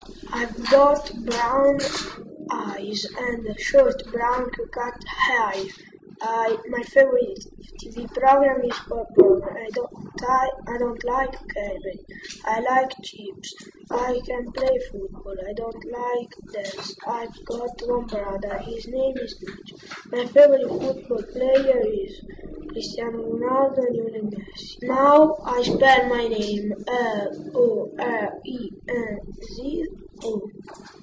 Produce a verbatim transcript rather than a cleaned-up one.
I've got brown eyes and short brown cut hair. I, my favorite T V program is Pop Program. I don't, I, I don't like cable. I like chips. I can play football. I don't like dance. I've got one brother. His name is Luigi. My favorite football player is Cristiano Ronaldo and Lionel Messi. Now I spell my name L O R E N Z O.